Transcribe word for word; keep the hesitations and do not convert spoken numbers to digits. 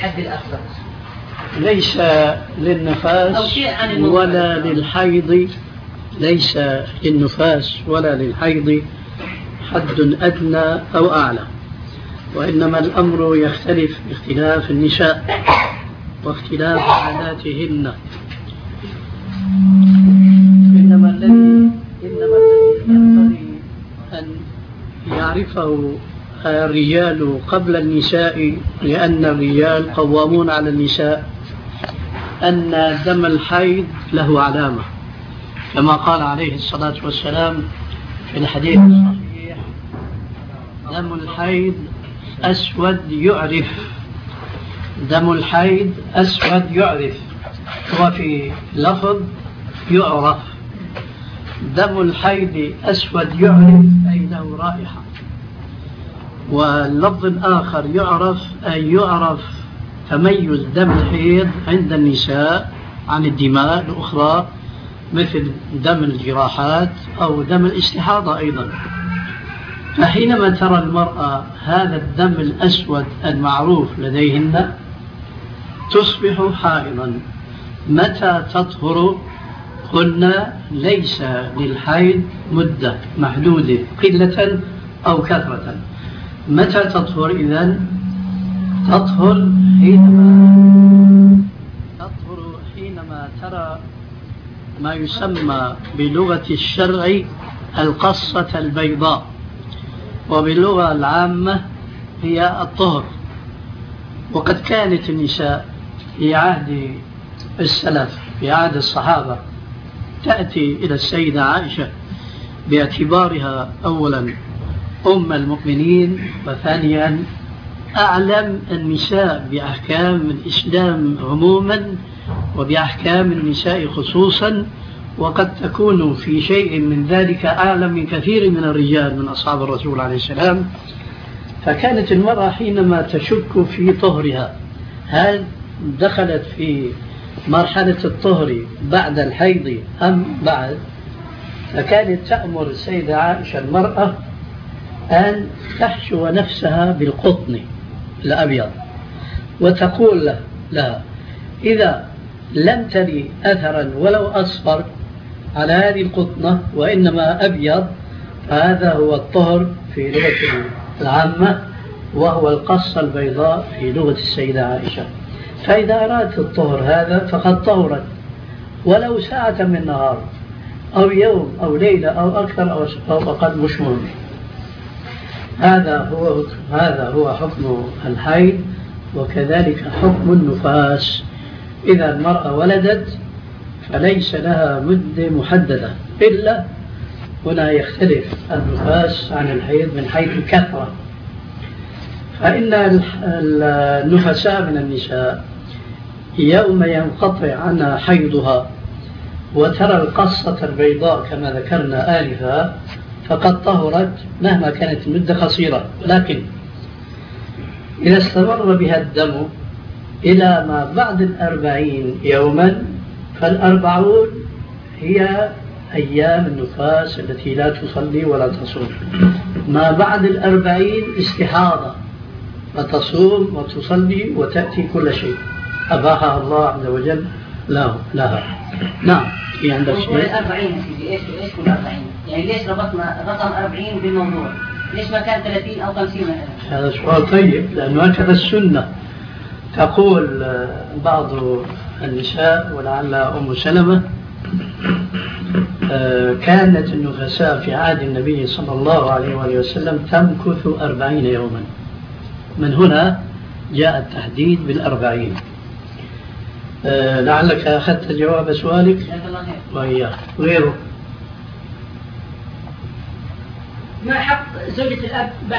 الحد الأكبر ليس للنفاس ولا للحيض ليس للنفاس ولا للحيض حد أدنى أو أعلى، وإنما الأمر يختلف باختلاف النساء واختلاف عاداتهن. إنما الذي إنما الذي ينبغي أن يعرفه الرجال قبل النساء، لأن الرجال قوامون على النساء، أن دم الحيض له علامة، كما قال عليه الصلاة والسلام في الحديث الصحيح: دم الحيض أسود يعرف، دم الحيض أسود يعرف، وفي لفظ يعرف. دم الحيض أسود يعرف أي له رائحة، واللفظ الآخر يعرف أي يعرف تميز دم الحيض عند النساء عن الدماء الأخرى، مثل دم الجراحات أو دم الاستحاضة أيضا. فحينما ترى المرأة هذا الدم الأسود المعروف لديهن تصبح حائضا. متى تطهر؟ قلنا ليس للحيض مدة محدودة قلة أو كثرة. متى تطهر إذن؟ تطهر حينما تطهر حينما ترى ما يسمى بلغة الشرع القصة البيضاء، وباللغة العامة هي الطهر. وقد كانت النساء في عهد السلف في عهد الصحابة تأتي إلى السيدة عائشة باعتبارها أولا أم المؤمنين، وثانيا أعلم النساء بأحكام الإسلام عموما وبأحكام النساء خصوصا، وقد تكون في شيء من ذلك أعلم من كثير من الرجال من أصحاب الرسول عليه السلام. فكانت المرأة حينما تشك في طهرها هل دخلت في مرحلة الطهر بعد الحيض أم بعد، فكانت تأمر السيدة عائشة المرأة أن تحشو نفسها بالقطن الأبيض، وتقول لها: إذا لم تري أثرا ولو أصفر على هذه القطنة وإنما أبيض، فهذا هو الطهر في لغة العامة، وهو القصة البيضاء في لغة السيدة عائشة. فإذا أرادت الطهر هذا فقد طهرت، ولو ساعة من نهار أو يوم أو ليلة أو أكثر أو أقل مش مهم. هذا هو هذا هو حكم الحيض، وكذلك حكم النفاس. إذا المرأة ولدت فليس لها مدة محددة، إلا هنا يختلف النفاس عن الحيض من حيث الكثرة. فإن النفساء من النساء يوم ينقطع عنها حيضها وترى القصة البيضاء كما ذكرنا آلفا فقد طهرت مهما كانت المدة قصيرة. لكن إذا استمر بها الدم إلى ما بعد الأربعين يوما، فالأربعون هي أيام النفاس التي لا تصلي ولا تصوم. ما بعد الأربعين استحاضة، فتصوم وتصلي وتأتي كل شيء أباحها الله عز وجل له لها. نعم. في عندك شيء؟ الأربعين إيش إيش كل أربعين؟ يعني ليش ربطنا رقم أربعين بالموضوع؟ ليش ما كان ثلاثين أو خمسين مثلا؟ هذا سؤال طيب، لأنه هكذا السنة. تقول بعض النساء ولعل أم سلمة كانت النفساء في عهد النبي صلى الله عليه وآله وسلم تمكث أربعين يوما، من هنا جاء التحديد بالأربعين. لعلك أخذت جواب سؤالك وإياه. غيره ما حق زوجة الأب